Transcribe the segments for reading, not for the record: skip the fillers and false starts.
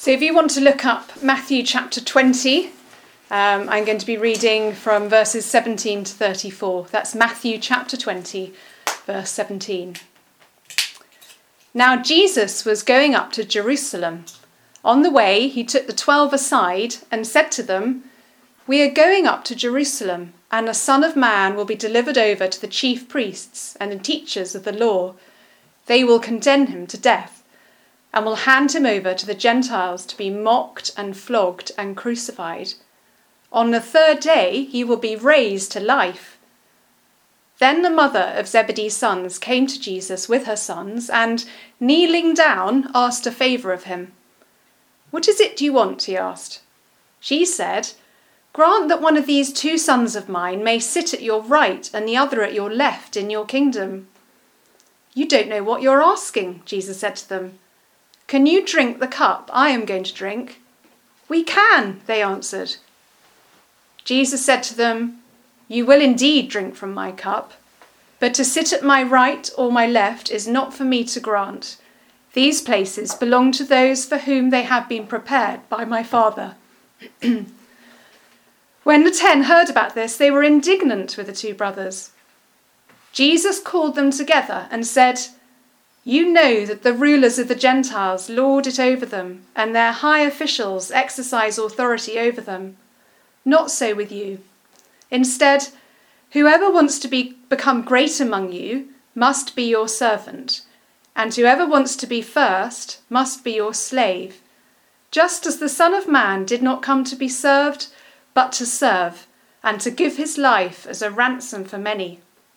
So if you want to look up Matthew chapter 20, I'm going to be reading from verses 17 to 34. That's Matthew chapter 20, verse 17. Now Jesus was going up to Jerusalem. On the way, he took the 12 aside and said to them, "We are going up to Jerusalem, and the Son of Man will be delivered over to the chief priests and the teachers of the law. They will condemn him to death and will hand him over to the Gentiles to be mocked and flogged and crucified. On the third day he will be raised to life." Then the mother of Zebedee's sons came to Jesus with her sons and, kneeling down, asked a favour of him. "What is it you want?" he asked. She said, "Grant that one of these 2 sons of mine may sit at your right and the other at your left in your kingdom." "You don't know what you're asking," Jesus said to them. "Can you drink the cup I am going to drink?" "We can," they answered. Jesus said to them, "You will indeed drink from my cup, but to sit at my right or my left is not for me to grant. These places belong to those for whom they have been prepared by my Father." When the 10 heard about this, they were indignant with the 2 brothers. Jesus called them together and said, "You know that the rulers of the Gentiles lord it over them, and their high officials exercise authority over them. Not so with you. Instead, whoever wants to become great among you must be your servant, and whoever wants to be first must be your slave, just as the Son of Man did not come to be served, but to serve, and to give his life as a ransom for many."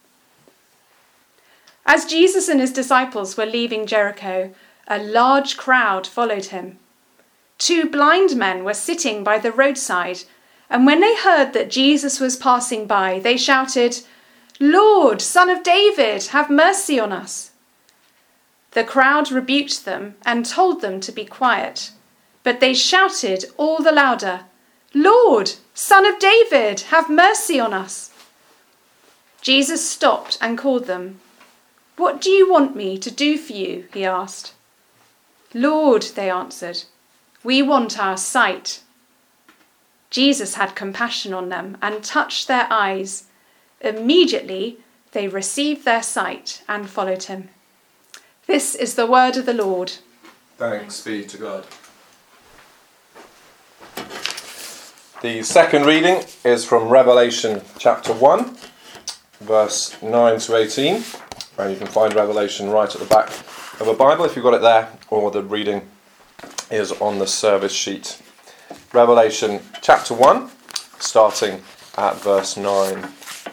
As Jesus and his disciples were leaving Jericho, a large crowd followed him. 2 blind men were sitting by the roadside, and when they heard that Jesus was passing by, they shouted, "Lord, Son of David, have mercy on us." The crowd rebuked them and told them to be quiet, but they shouted all the louder, "Lord, Son of David, have mercy on us." Jesus stopped and called them. "What do you want me to do for you?" he asked. "Lord," they answered, "we want our sight." Jesus had compassion on them and touched their eyes. Immediately they received their sight and followed him. This is the word of the Lord. Thanks be to God. The second reading is from Revelation chapter 1, verse 9 to 18. And you can find Revelation right at the back of a Bible if you've got it there, or the reading is on the service sheet. Revelation chapter 1, starting at verse 9.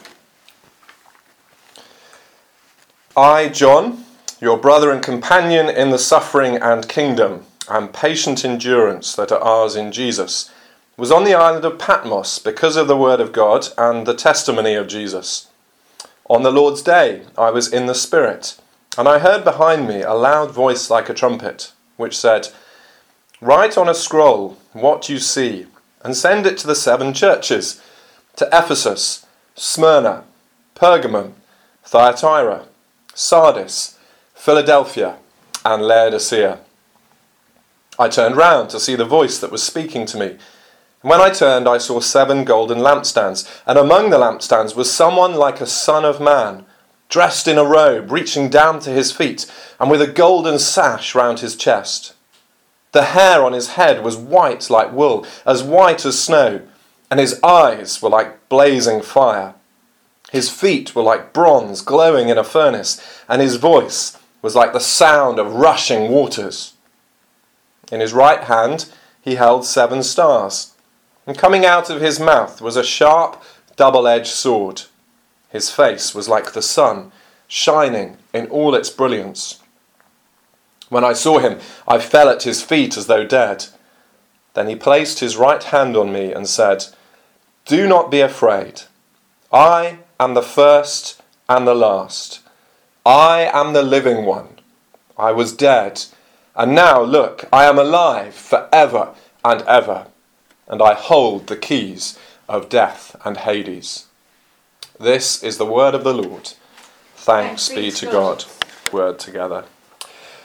"I, John, your brother and companion in the suffering and kingdom and patient endurance that are ours in Jesus, was on the island of Patmos because of the word of God and the testimony of Jesus. On the Lord's day I was in the Spirit, and I heard behind me a loud voice like a trumpet, which said, 'Write on a scroll what you see, and send it to the 7 churches, to Ephesus, Smyrna, Pergamum, Thyatira, Sardis, Philadelphia, and Laodicea.' I turned round to see the voice that was speaking to me. And when I turned, I saw 7 golden lampstands, and among the lampstands was someone like a son of man, dressed in a robe reaching down to his feet, and with a golden sash round his chest. The hair on his head was white like wool, as white as snow, and his eyes were like blazing fire. His feet were like bronze glowing in a furnace, and his voice was like the sound of rushing waters. In his right hand he held 7 stars. And coming out of his mouth was a sharp, double-edged sword. His face was like the sun, shining in all its brilliance. When I saw him, I fell at his feet as though dead. Then he placed his right hand on me and said, 'Do not be afraid. I am the first and the last. I am the living one. I was dead, and now look, I am alive forever and ever. And I hold the keys of death and Hades.'" This is the word of the Lord. Thanks be to God. Word together.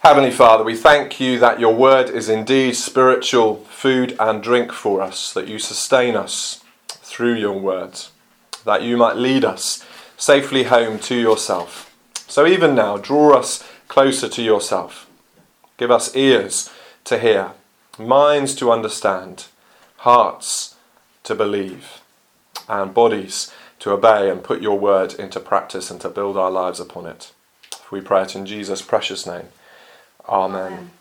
Heavenly Father, we thank you that your word is indeed spiritual food and drink for us, that you sustain us through your word, that you might lead us safely home to yourself. So even now, draw us closer to yourself. Give us ears to hear, minds to understand, hearts to believe, and bodies to obey and put your word into practice and to build our lives upon it. We pray it in Jesus' precious name. Amen.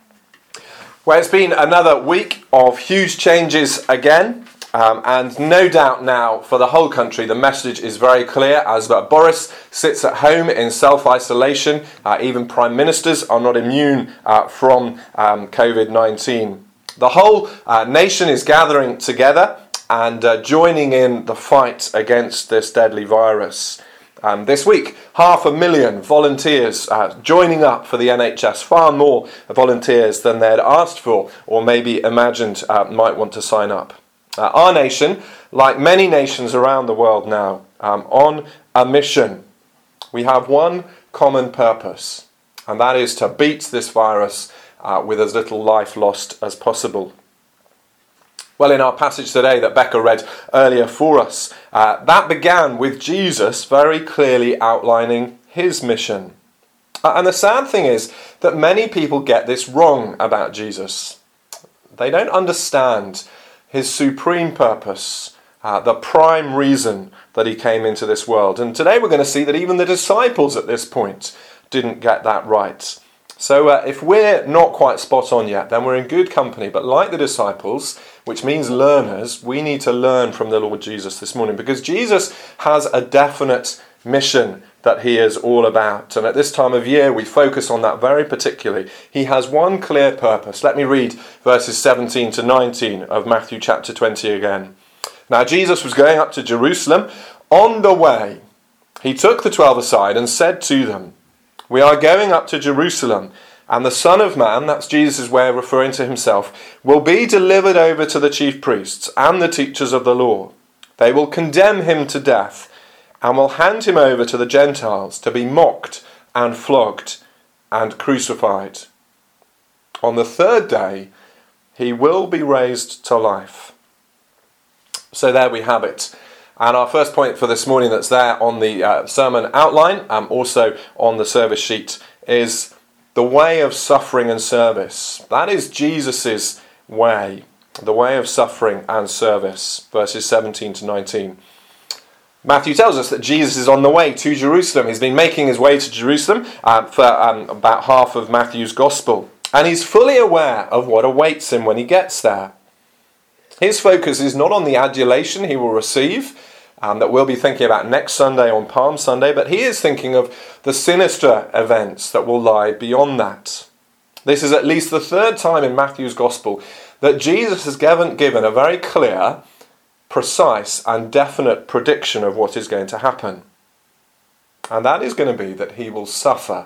Well, it's been another week of huge changes again, and no doubt now for the whole country the message is very clear as Boris sits at home in self-isolation. Even prime ministers are not immune from COVID-19. The whole nation is gathering together and joining in the fight against this deadly virus. This week, 500,000 volunteers joining up for the NHS, far more volunteers than they had asked for or maybe imagined might want to sign up. Our nation, like many nations around the world now, on a mission. We have one common purpose, and that is to beat this virus with as little life lost as possible. Well, in our passage today that Becca read earlier for us, that began with Jesus very clearly outlining his mission. And the sad thing is that many people get this wrong about Jesus. They don't understand his supreme purpose, the prime reason that he came into this world. And today we're going to see that even the disciples at this point didn't get that right. So if we're not quite spot on yet, then we're in good company. But like the disciples, which means learners, we need to learn from the Lord Jesus this morning, because Jesus has a definite mission that he is all about. And at this time of year, we focus on that very particularly. He has one clear purpose. Let me read verses 17 to 19 of Matthew chapter 20 again. Now Jesus was going up to Jerusalem. On the way, he took the 12 aside and said to them, "We are going up to Jerusalem, and the Son of Man," that's Jesus' way of referring to himself, "will be delivered over to the chief priests and the teachers of the law. They will condemn him to death and will hand him over to the Gentiles to be mocked and flogged and crucified. On the third day, he will be raised to life." So there we have it. And our first point for this morning that's there on the sermon outline, also on the service sheet, is the way of suffering and service. That is Jesus' way, the way of suffering and service, verses 17 to 19. Matthew tells us that Jesus is on the way to Jerusalem. He's been making his way to Jerusalem for about half of Matthew's Gospel. And he's fully aware of what awaits him when he gets there. His focus is not on the adulation he will receive, that we'll be thinking about next Sunday on Palm Sunday, but he is thinking of the sinister events that will lie beyond that. This is at least the third time in Matthew's Gospel that Jesus has given a very clear, precise and definite prediction of what is going to happen. And that is going to be that he will suffer.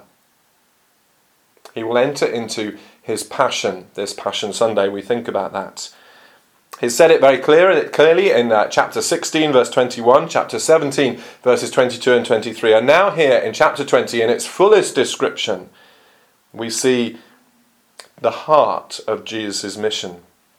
He will enter into his passion. This Passion Sunday, we think about that. He's said it very clearly in chapter 16, verse 21, chapter 17, verses 22 and 23. And now here in chapter 20, in its fullest description, we see the heart of Jesus' mission.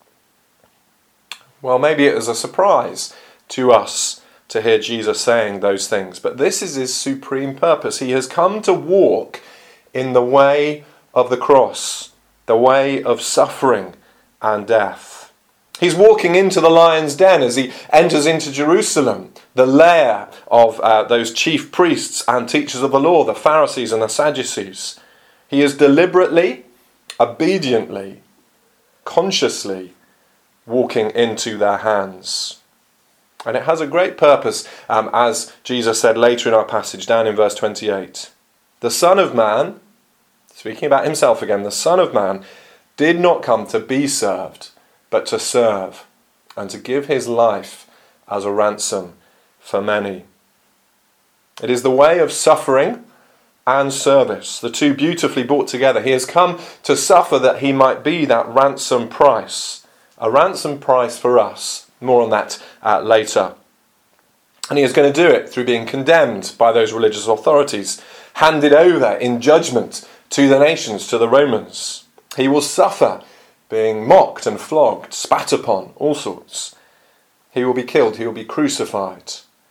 Well, maybe it was a surprise to us to hear Jesus saying those things, but this is his supreme purpose. He has come to walk in the way of the cross, the way of suffering and death. He's walking into the lion's den as he enters into Jerusalem, the lair of those chief priests and teachers of the law, the Pharisees and the Sadducees. He is deliberately, obediently, consciously walking into their hands. And it has a great purpose, as Jesus said later in our passage, down in verse 28. The Son of Man, speaking about himself again, the Son of Man did not come to be served, but to serve, and to give his life as a ransom for many. It is the way of suffering and service, the two beautifully brought together. He has come to suffer that he might be that ransom price, a ransom price for us. More on that later. And he is going to do it through being condemned by those religious authorities, handed over in judgment to the nations, to the Romans. He will suffer being mocked and flogged, spat upon, all sorts. He will be killed, he will be crucified.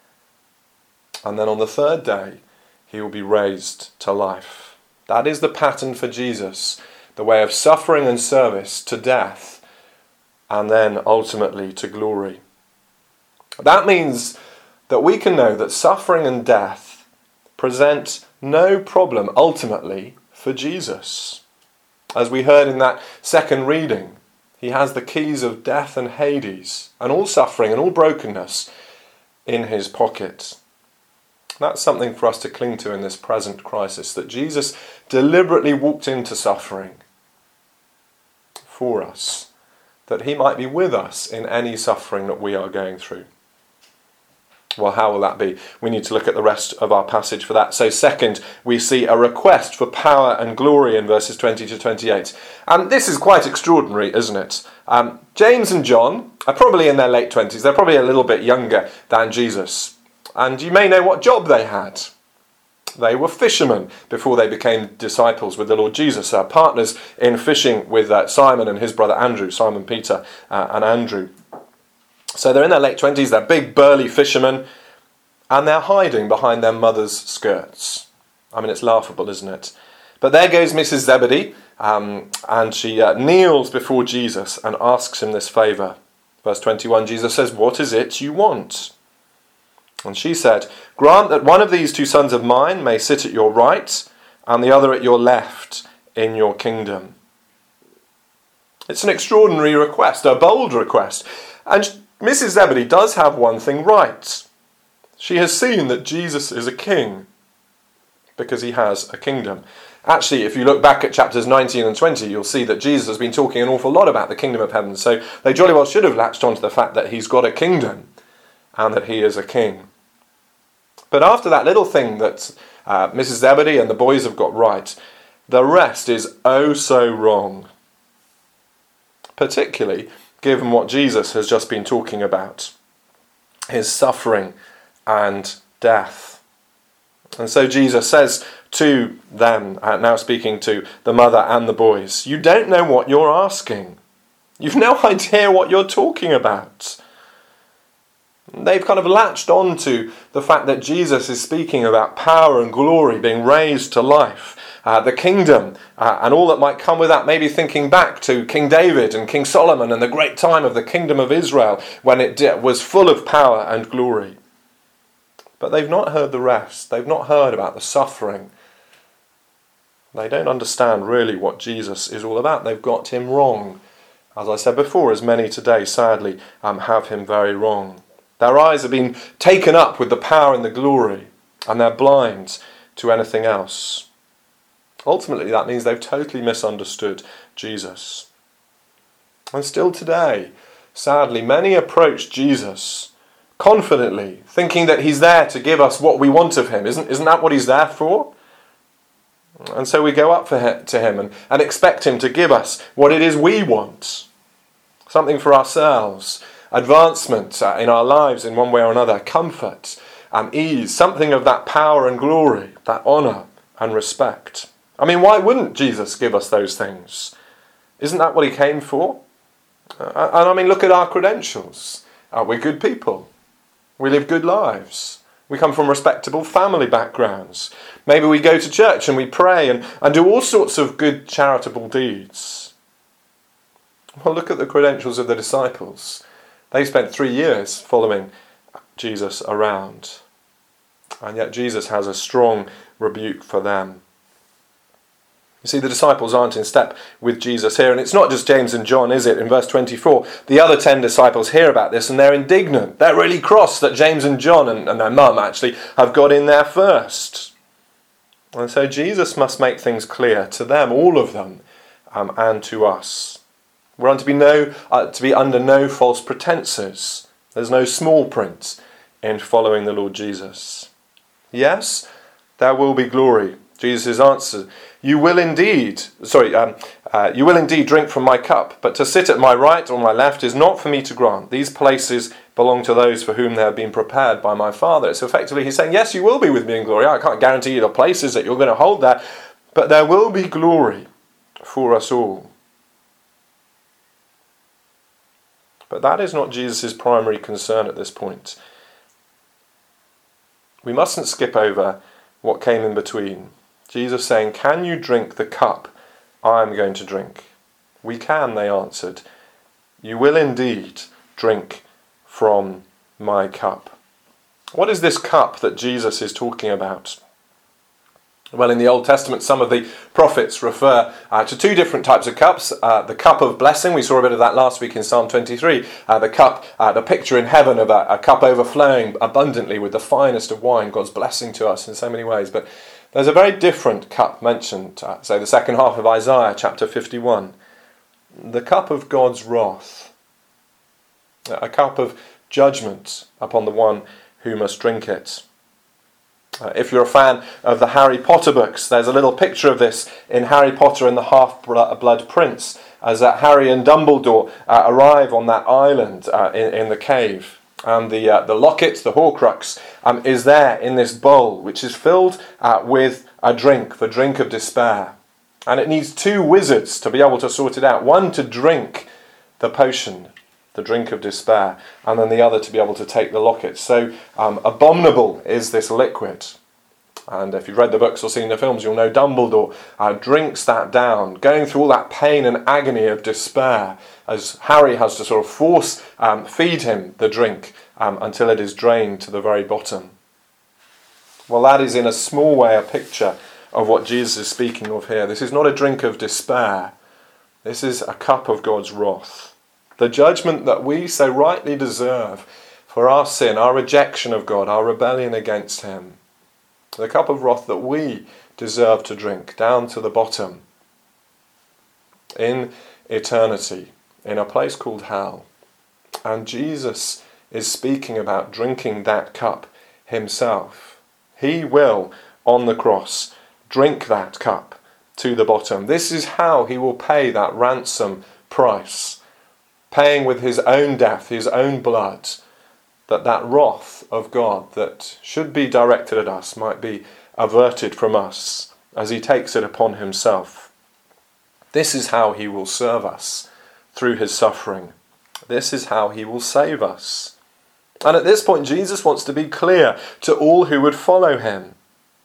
And then on the third day, he will be raised to life. That is the pattern for Jesus, the way of suffering and service to death, and then ultimately to glory. That means that we can know that suffering and death present no problem ultimately for Jesus. As we heard in that second reading, he has the keys of death and Hades and all suffering and all brokenness in his pocket. That's something for us to cling to in this present crisis, that Jesus deliberately walked into suffering for us, that he might be with us in any suffering that we are going through. Well, how will that be? We need to look at the rest of our passage for that. So second, we see a request for power and glory in verses 20 to 28. And this is quite extraordinary, isn't it? James and John are probably in their late 20s. They're probably a little bit younger than Jesus. And you may know what job they had. They were fishermen before they became disciples with the Lord Jesus, partners in fishing with Simon and his brother Andrew, Simon Peter and Andrew. So they're in their late 20s, they're big burly fishermen, and they're hiding behind their mother's skirts. I mean, it's laughable, isn't it? But there goes Mrs. Zebedee, and she kneels before Jesus and asks him this favour. Verse 21, Jesus says, "What is it you want?" And she said, "Grant that one of these two sons of mine may sit at your right and the other at your left in your kingdom." It's an extraordinary request, a bold request. And Mrs. Zebedee does have one thing right. She has seen that Jesus is a king because he has a kingdom. Actually, if you look back at chapters 19 and 20, you'll see that Jesus has been talking an awful lot about the kingdom of heaven. So they jolly well should have latched on to the fact that he's got a kingdom and that he is a king. But after that little thing that Mrs. Zebedee and the boys have got right, the rest is oh so wrong. Particularly given what Jesus has just been talking about, his suffering and death. And so Jesus says to them, now speaking to the mother and the boys, "You don't know what you're asking. You've no idea what you're talking about." They've kind of latched on to the fact that Jesus is speaking about power and glory, being raised to life, the kingdom, and all that might come with that, maybe thinking back to King David and King Solomon and the great time of the kingdom of Israel when it was full of power and glory. But they've not heard the rest. They've not heard about the suffering. They don't understand really what Jesus is all about. They've got him wrong. As I said before, as many today sadly have him very wrong. Their eyes have been taken up with the power and the glory, and they're blind to anything else. Ultimately, that means they've totally misunderstood Jesus. And still today, sadly, many approach Jesus confidently, thinking that he's there to give us what we want of him. Isn't that what he's there for? And so we go up to him and expect him to give us what it is we want. Something for ourselves, advancement in our lives in one way or another, comfort, ease, something of that power and glory, that honour and respect. I mean, why wouldn't Jesus give us those things? Isn't that what he came for? And I mean, look at our credentials. We're good people. We live good lives. We come from respectable family backgrounds. Maybe we go to church and we pray and do all sorts of good charitable deeds. Well, look at the credentials of the disciples. They spent 3 years following Jesus around. And yet Jesus has a strong rebuke for them. You see, the disciples aren't in step with Jesus here. And it's not just James and John, is it? In verse 24, the other 10 disciples hear about this and they're indignant. They're really cross that James and John and their mum actually have got in there first. And so Jesus must make things clear to them, all of them, and to us. We're to be under no false pretences. There's no small print in following the Lord Jesus. Yes, there will be glory. Jesus' answer, you will indeed drink from my cup, but to sit at my right or my left is not for me to grant. These places belong to those for whom they have been prepared by my Father. So effectively he's saying, yes, you will be with me in glory. I can't guarantee you the places that you're going to hold there, but there will be glory for us all. But that is not Jesus' primary concern at this point. We mustn't skip over what came in between. Jesus saying, "Can you drink the cup I am going to drink?" "We can," they answered. "You will indeed drink from my cup." What is this cup that Jesus is talking about? Well, in the Old Testament, some of the prophets refer to two different types of cups. The cup of blessing, we saw a bit of that last week in Psalm 23. The cup, the picture in heaven of a cup overflowing abundantly with the finest of wine, God's blessing to us in so many ways. But there's a very different cup mentioned, say the second half of Isaiah chapter 51. The cup of God's wrath. A cup of judgment upon the one who must drink it. If you're a fan of the Harry Potter books, there's a little picture of this in Harry Potter and the Half-Blood Prince, as Harry and Dumbledore arrive on that island in the cave. And the locket, the Horcrux, is there in this bowl, which is filled with a drink, the drink of despair. And it needs two wizards to be able to sort it out. One to drink the potion, the drink of despair, and then the other to be able to take the locket. So abominable is this liquid. And if you've read the books or seen the films, you'll know Dumbledore drinks that down, going through all that pain and agony of despair, as Harry has to sort of force feed him the drink until it is drained to the very bottom. Well, that is in a small way a picture of what Jesus is speaking of here. This is not a drink of despair. This is a cup of God's wrath. The judgment that we so rightly deserve for our sin, our rejection of God, our rebellion against him. The cup of wrath that we deserve to drink down to the bottom in eternity, in a place called hell. And Jesus is speaking about drinking that cup himself. He will, on the cross, drink that cup to the bottom. This is how he will pay that ransom price, paying with his own death, his own blood, that wrath of God that should be directed at us might be averted from us as he takes it upon himself. This is how he will serve us through his suffering. This is how he will save us. And at this point, Jesus wants to be clear to all who would follow him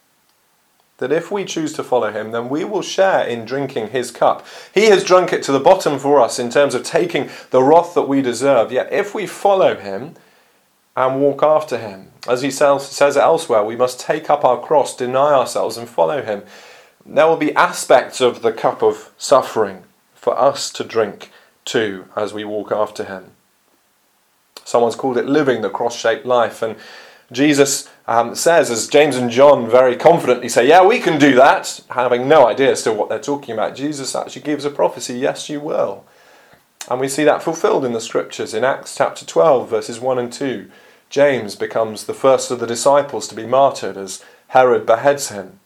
that if we choose to follow him, then we will share in drinking his cup. He has drunk it to the bottom for us in terms of taking the wrath that we deserve. Yet if we follow him and walk after him, as he says elsewhere, we must take up our cross, deny ourselves and follow him. There will be aspects of the cup of suffering for us to drink too as we walk after him. Someone's called it living the cross-shaped life, and Jesus says, as James and John very confidently say, yeah, we can do that, having no idea still what they're talking about. Jesus actually gives a prophecy, yes, you will. And we see that fulfilled in the scriptures. In Acts chapter 12, verses 1 and 2, James becomes the first of the disciples to be martyred as Herod beheads him.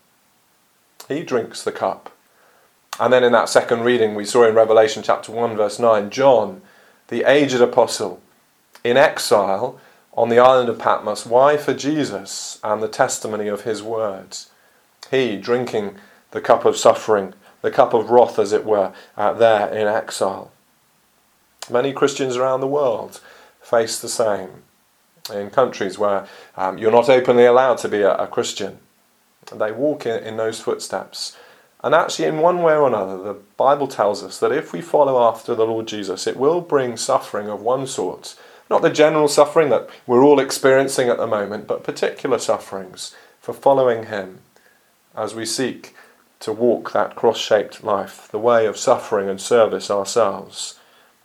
He drinks the cup. And then in that second reading we saw in Revelation chapter 1, verse 9, John, the aged apostle, in exile on the island of Patmos. Why? For Jesus and the testimony of his words. He drinking the cup of suffering, the cup of wrath, as it were, there in exile. Many Christians around the world face the same. In countries where you're not openly allowed to be a Christian, they walk in those footsteps. And actually, in one way or another, the Bible tells us that if we follow after the Lord Jesus, it will bring suffering of one sort. Not the general suffering that we're all experiencing at the moment, but particular sufferings for following him as we seek to walk that cross-shaped life, the way of suffering and service ourselves.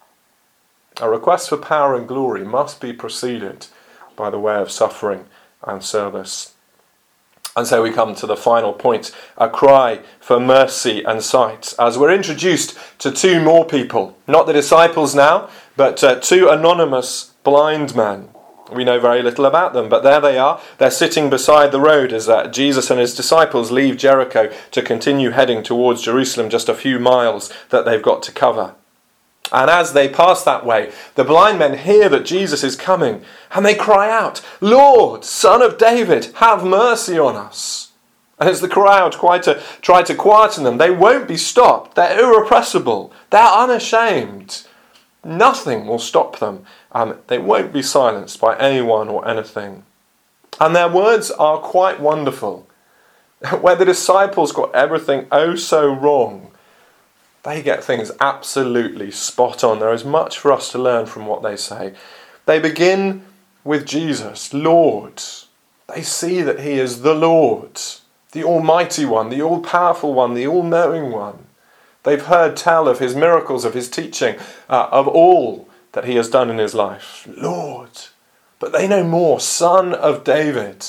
A request for power and glory must be preceded by the way of suffering and service. And so we come to the final point, a cry for mercy and sight, as we're introduced to two more people, not the disciples now, but two anonymous blind men. We know very little about them, but there they are. They're sitting beside the road as Jesus and his disciples leave Jericho to continue heading towards Jerusalem, just a few miles that they've got to cover. And as they pass that way, the blind men hear that Jesus is coming, and they cry out, "Lord, Son of David, have mercy on us." And as the crowd try to quieten them, they won't be stopped. They're irrepressible. They're unashamed. Nothing will stop them. They won't be silenced by anyone or anything. And their words are quite wonderful. Where the disciples got everything oh so wrong, they get things absolutely spot on. There is much for us to learn from what they say. They begin with Jesus, Lord. They see that he is the Lord, the Almighty One, the all-powerful One, the all-knowing One. They've heard tell of his miracles, of his teaching, of all that he has done in his life. Lord. But they know more, Son of David.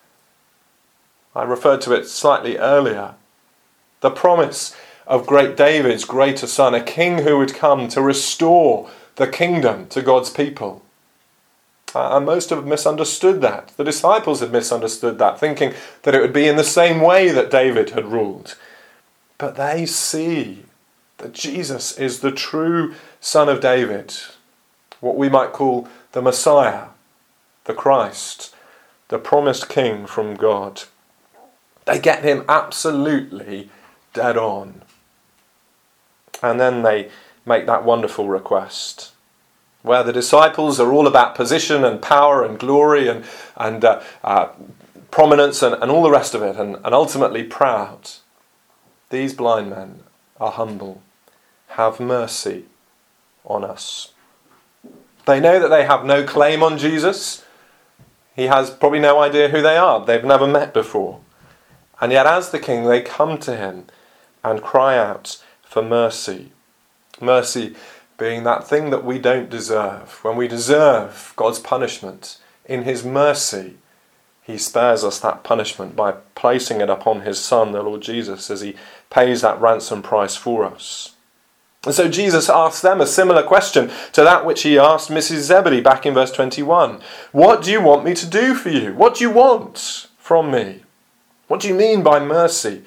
I referred to it slightly earlier. The promise of great David's greater son, a king who would come to restore the kingdom to God's people. And most have misunderstood that. The disciples had misunderstood that, thinking that it would be in the same way that David had ruled. But they see that Jesus is the true Son of David, what we might call the Messiah, the Christ, the promised King from God. They get him absolutely dead on. And then they make that wonderful request, where the disciples are all about position and power and glory and prominence and all the rest of it, and ultimately proud. These blind men are humble. Have mercy on us. They know that they have no claim on Jesus. He has probably no idea who they are. They've never met before. And yet as the king, they come to him and cry out for mercy. Mercy being that thing that we don't deserve. When we deserve God's punishment, in his mercy, he spares us that punishment by placing it upon his Son, the Lord Jesus, as he pays that ransom price for us. And so Jesus asks them a similar question to that which he asked Mrs. Zebedee back in verse 21. What do you want me to do for you? What do you want from me? What do you mean by mercy?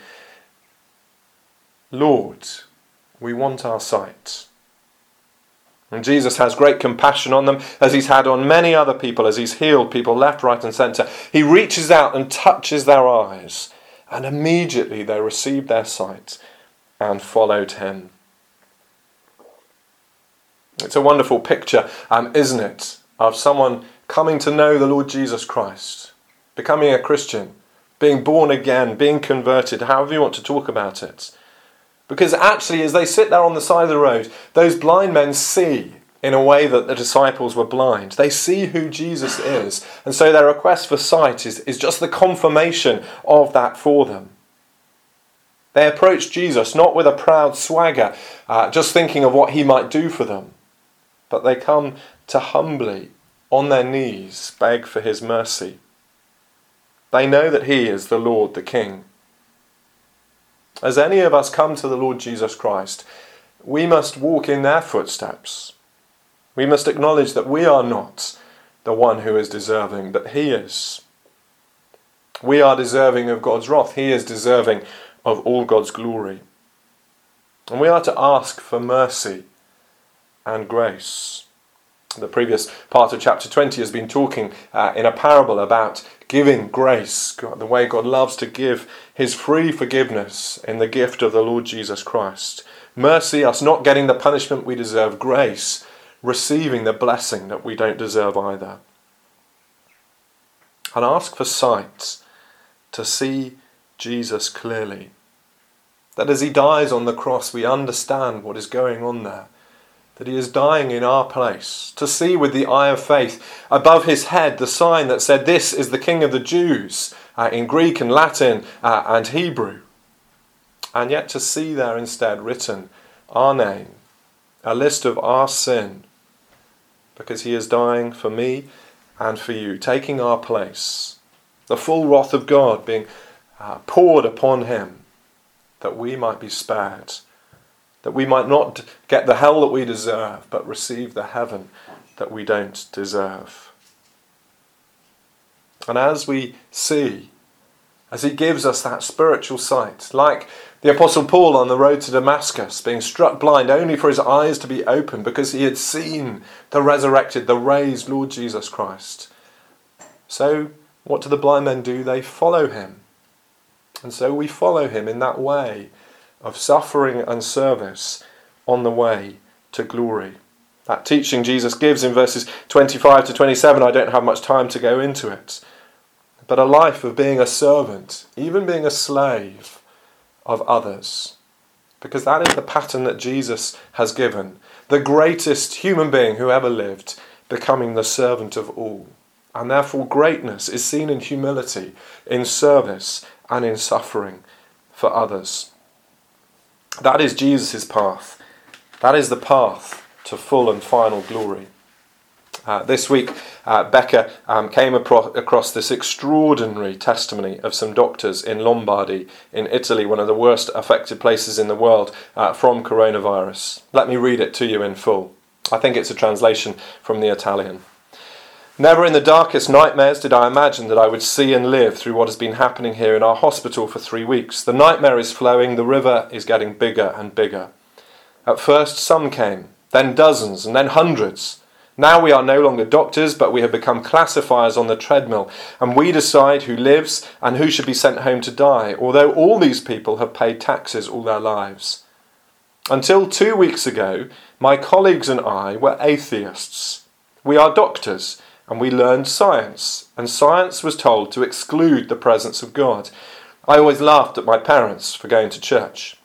Lord, we want our sight. And Jesus has great compassion on them, as he's had on many other people, as he's healed people left, right and centre. He reaches out and touches their eyes, and immediately they received their sight and followed him. It's a wonderful picture, isn't it, of someone coming to know the Lord Jesus Christ, becoming a Christian, being born again, being converted, however you want to talk about it. Because actually, as they sit there on the side of the road, those blind men see in a way that the disciples were blind. They see who Jesus is. And so their request for sight is just the confirmation of that for them. They approach Jesus not with a proud swagger, just thinking of what he might do for them. But they come to humbly, on their knees, beg for his mercy. They know that he is the Lord, the King. As any of us come to the Lord Jesus Christ, we must walk in their footsteps. We must acknowledge that we are not the one who is deserving, but he is. We are deserving of God's wrath. He is deserving of all God's glory. And we are to ask for mercy and grace. The previous part of chapter 20 has been talking in a parable about giving grace, the way God loves to give his free forgiveness in the gift of the Lord Jesus Christ. Mercy, us not getting the punishment we deserve. Grace, receiving the blessing that we don't deserve either. And ask for sight to see Jesus clearly. That as he dies on the cross, we understand what is going on there. That he is dying in our place, to see with the eye of faith above his head the sign that said, "This is the King of the Jews," in Greek and Latin and Hebrew. And yet to see there instead written our name, a list of our sin, because he is dying for me and for you, taking our place, the full wrath of God being poured upon him, that we might be spared. That we might not get the hell that we deserve, but receive the heaven that we don't deserve. And as we see, as he gives us that spiritual sight, like the Apostle Paul on the road to Damascus, being struck blind only for his eyes to be opened because he had seen the resurrected, the raised Lord Jesus Christ. So what do the blind men do? They follow him. And so we follow him in that way of suffering and service on the way to glory. That teaching Jesus gives in verses 25 to 27, I don't have much time to go into it. But a life of being a servant, even being a slave of others. Because that is the pattern that Jesus has given. The greatest human being who ever lived, becoming the servant of all. And therefore greatness is seen in humility, in service, and in suffering for others. That is Jesus' path. That is the path to full and final glory. This week, Becca came across this extraordinary testimony of some doctors in Lombardy, in Italy, one of the worst affected places in the world from coronavirus. Let me read it to you in full. I think it's a translation from the Italian. Never in the darkest nightmares did I imagine that I would see and live through what has been happening here in our hospital for 3 weeks. The nightmare is flowing, the river is getting bigger and bigger. At first some came, then dozens, and then hundreds. Now we are no longer doctors, but we have become classifiers on the treadmill, and we decide who lives and who should be sent home to die, although all these people have paid taxes all their lives. Until 2 weeks ago, my colleagues and I were atheists. We are doctors, and we learned science, and science was told to exclude the presence of God. I always laughed at my parents for going to church.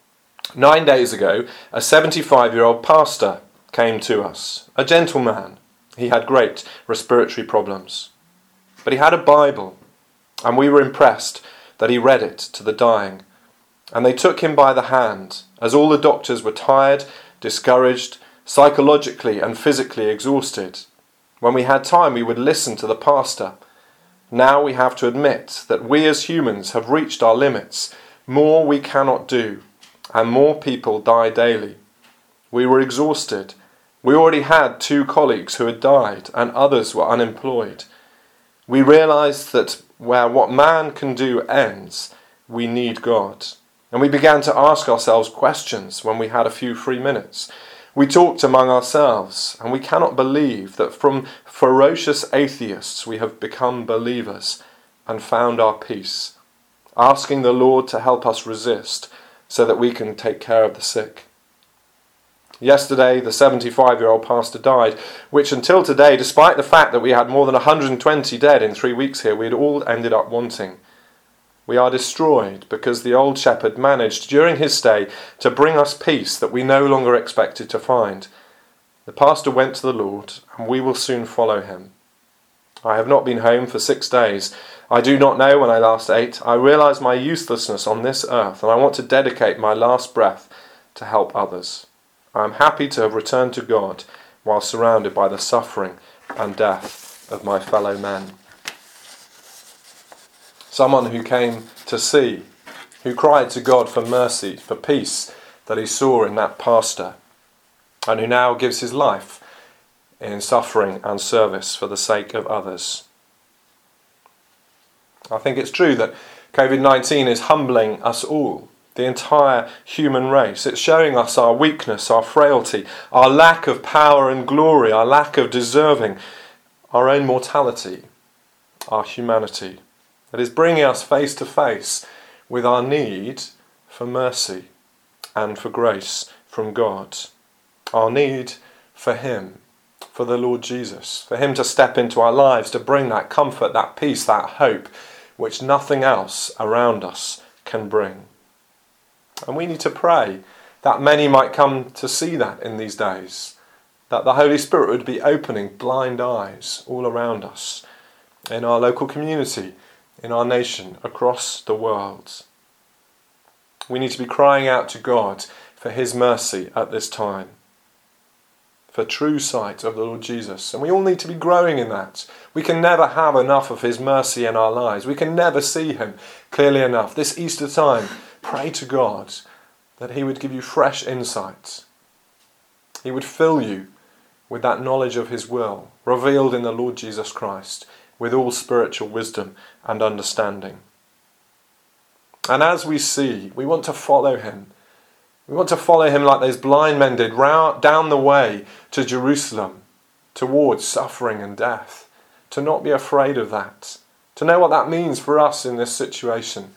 9 days ago, a 75-year-old pastor came to us, a gentleman. He had great respiratory problems. But he had a Bible, and we were impressed that he read it to the dying. And they took him by the hand, as all the doctors were tired, discouraged, psychologically and physically exhausted. When we had time, we would listen to the pastor. Now we have to admit that we as humans have reached our limits. More we cannot do, and more people die daily. We were exhausted. We already had 2 colleagues who had died, and others were unemployed. We realised that where what man can do ends, we need God. And we began to ask ourselves questions when we had a few free minutes. We talked among ourselves, and we cannot believe that from ferocious atheists we have become believers and found our peace, asking the Lord to help us resist so that we can take care of the sick. Yesterday, the 75-year-old pastor died, which until today, despite the fact that we had more than 120 dead in 3 weeks here, we had all ended up wanting. We are destroyed because the old shepherd managed during his stay to bring us peace that we no longer expected to find. The pastor went to the Lord, and we will soon follow him. I have not been home for 6 days. I do not know when I last ate. I realise my uselessness on this earth, and I want to dedicate my last breath to help others. I am happy to have returned to God while surrounded by the suffering and death of my fellow men. Someone who came to see, who cried to God for mercy, for peace that he saw in that pastor, and who now gives his life in suffering and service for the sake of others. I think it's true that COVID-19 is humbling us all, the entire human race. It's showing us our weakness, our frailty, our lack of power and glory, our lack of deserving, our own mortality, our humanity. It is bringing us face to face with our need for mercy and for grace from God. Our need for him, for the Lord Jesus, for him to step into our lives, to bring that comfort, that peace, that hope, which nothing else around us can bring. And we need to pray that many might come to see that in these days, that the Holy Spirit would be opening blind eyes all around us, in our local community, in our nation, across the world. We need to be crying out to God for his mercy at this time, for true sight of the Lord Jesus. And we all need to be growing in that. We can never have enough of his mercy in our lives. We can never see him clearly enough. This Easter time, pray to God that he would give you fresh insights. He would fill you with that knowledge of his will, revealed in the Lord Jesus Christ, with all spiritual wisdom and understanding. And as we see, we want to follow him. We want to follow him like those blind men did, down the way to Jerusalem, towards suffering and death. To not be afraid of that. To know what that means for us in this situation.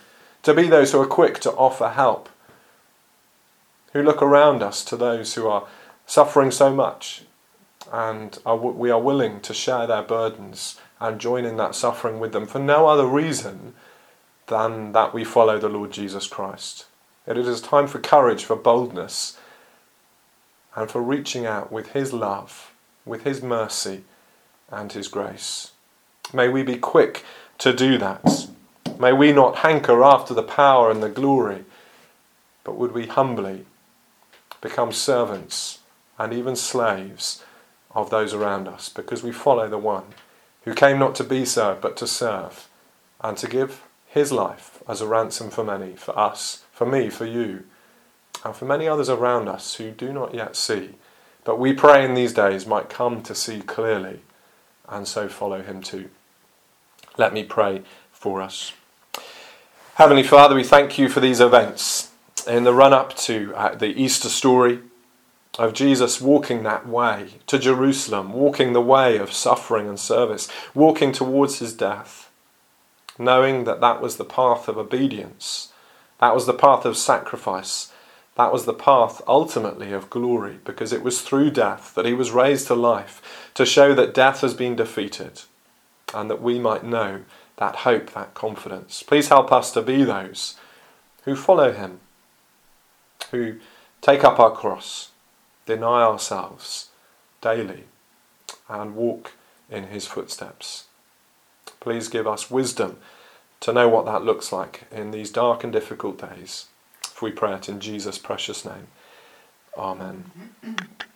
to be those who are quick to offer help, who look around us to those who are suffering so much, and we are willing to share their burdens and join in that suffering with them for no other reason than that we follow the Lord Jesus Christ. It is time for courage, for boldness, and for reaching out with his love, with his mercy and his grace. May we be quick to do that. May we not hanker after the power and the glory, but would we humbly become servants and even slaves of those around us, because we follow the one who came not to be served but to serve, and to give his life as a ransom for many, for us, for me, for you, and for many others around us who do not yet see, but we pray in these days might come to see clearly and so follow him too. Let me pray for us. Heavenly Father, we thank you for these events in the run-up to the Easter story of Jesus walking that way to Jerusalem, walking the way of suffering and service, walking towards his death, knowing that that was the path of obedience, that was the path of sacrifice, that was the path ultimately of glory, because it was through death that he was raised to life, to show that death has been defeated and that we might know that hope, that confidence. Please help us to be those who follow him, who take up our cross, deny ourselves daily, and walk in his footsteps. Please give us wisdom to know what that looks like in these dark and difficult days. If we pray it in Jesus' precious name. Amen.